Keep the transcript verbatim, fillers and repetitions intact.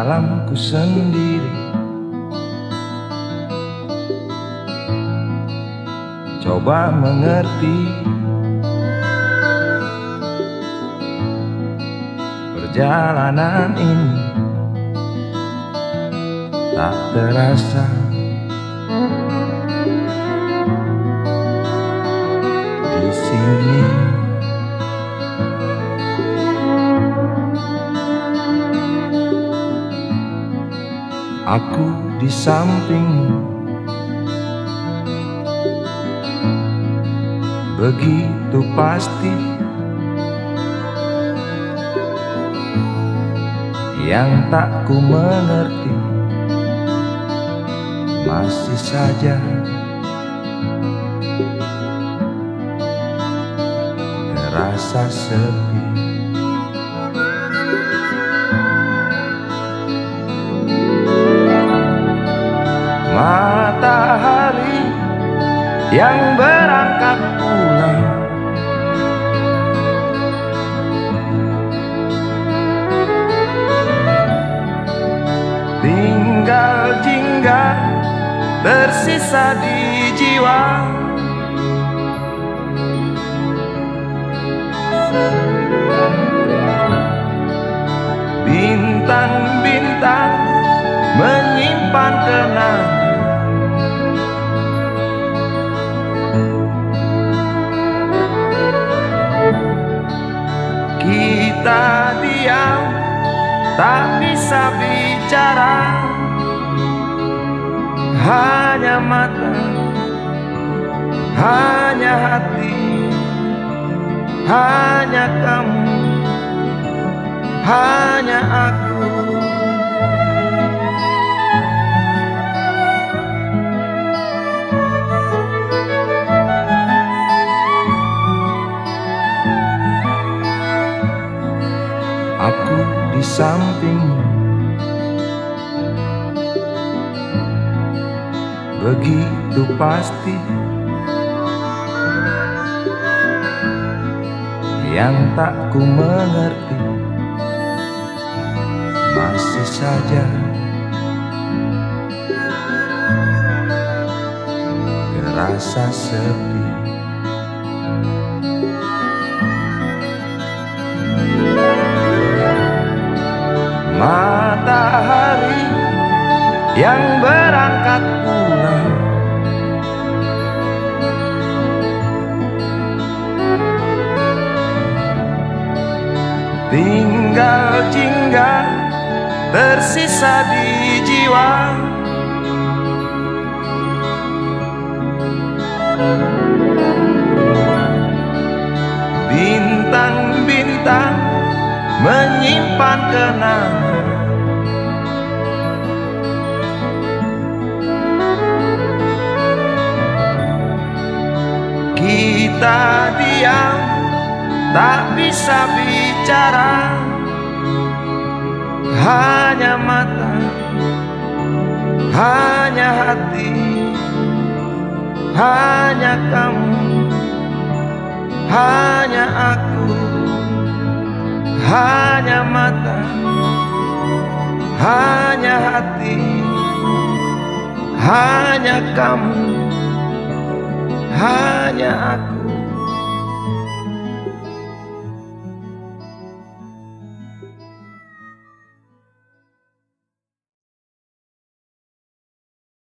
dalamku sendiri. Coba mengerti perjalanan ini tak terasa di sini. Aku di sampingmu, begitu pasti. Yang tak ku mengerti masih saja terasa sepi. Matahari yang berangkat pulang, tinggal jingga tersisa di jiwa. Bintang-bintang menyimpan kenangan. Kita diam, tak bisa bicara, hanya mata, hanya hati, hanya kamu, hanya aku. Aku di sampingmu, begitu pasti. Yang tak ku mengerti masih saja terasa sepi. Matahari yang berangkat pulang, tinggal jingga tersisa di jiwa. Bintang-bintang menyimpan kenangan. Kita diam, tak bisa bicara, hanya mata, hanya hati, hanya kamu, hanya aku. Hanya mata, hanya hati, hanya kamu, hanya aku.